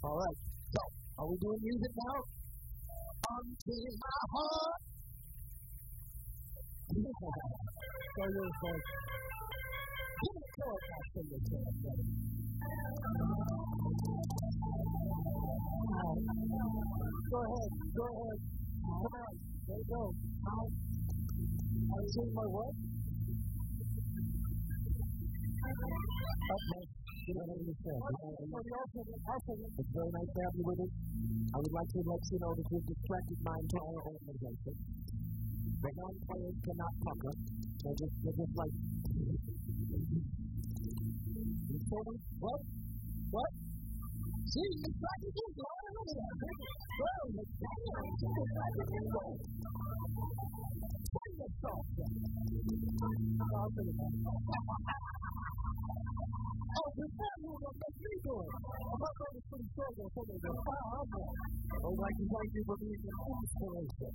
All right. So, are we doing music now? Until my heart. So you're folks. Give me a chord back from this one. Go ahead. Come on. There you go. Out. I see my what? Okay. You don't understand. It's very nice to have you with us. I would like to let you know that we've distracted my entire organization. The non-players cannot pucker. They're just like... What? See, you tried to do it. Well, you tried to do it. Turn your song down. Oh, before you were make me do it. I'm not going to put a song on something that's I would like to thank you for being an inspiration.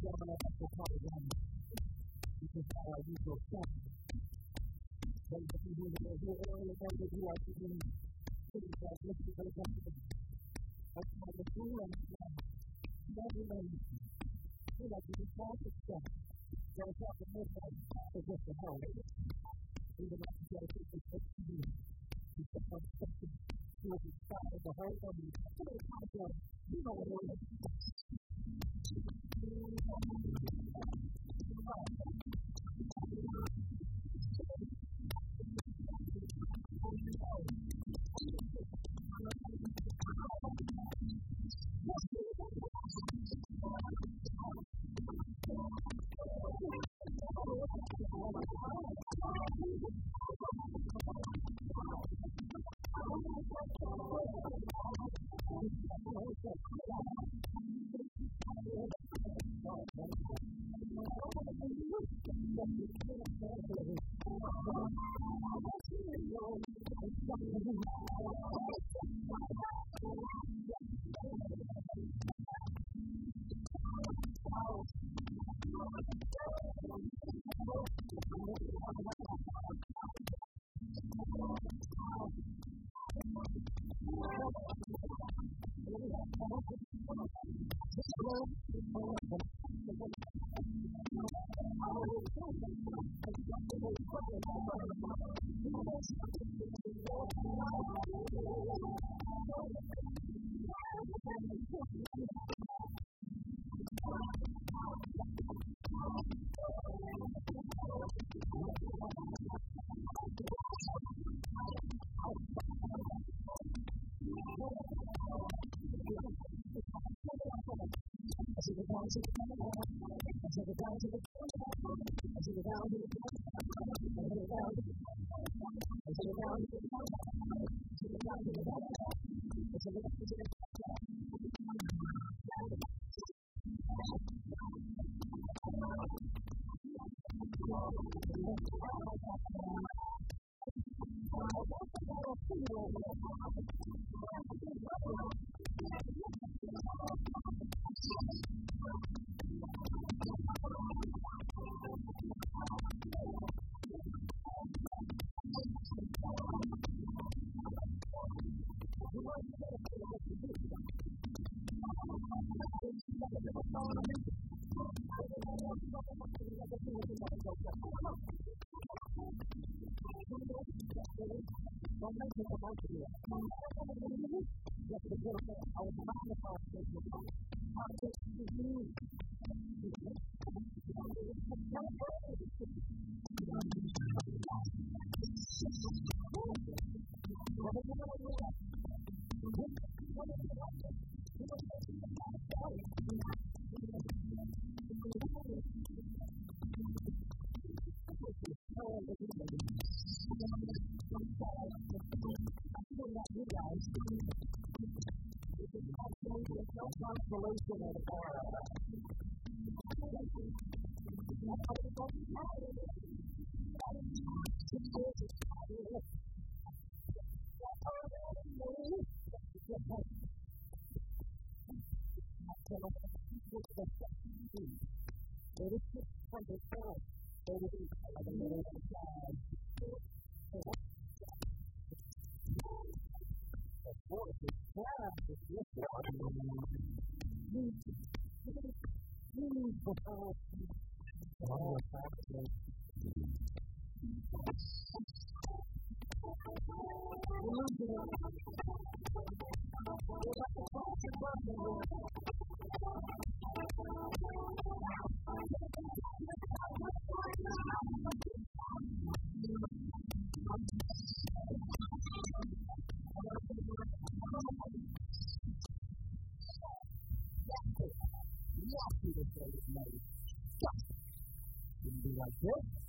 gentlemen, I'd like to call again. This is our usual stuff. Those of you who are here early, those of you who are sitting pretty fast, let's be very comfortable. Let's have the food and never mind. We like to do all the stuff. There's nothing more fun for just a moment. We would like to dedicate this book to you. We put on something to the side of the whole family. So many times, you know what it is. Consolation of the fire. Like this.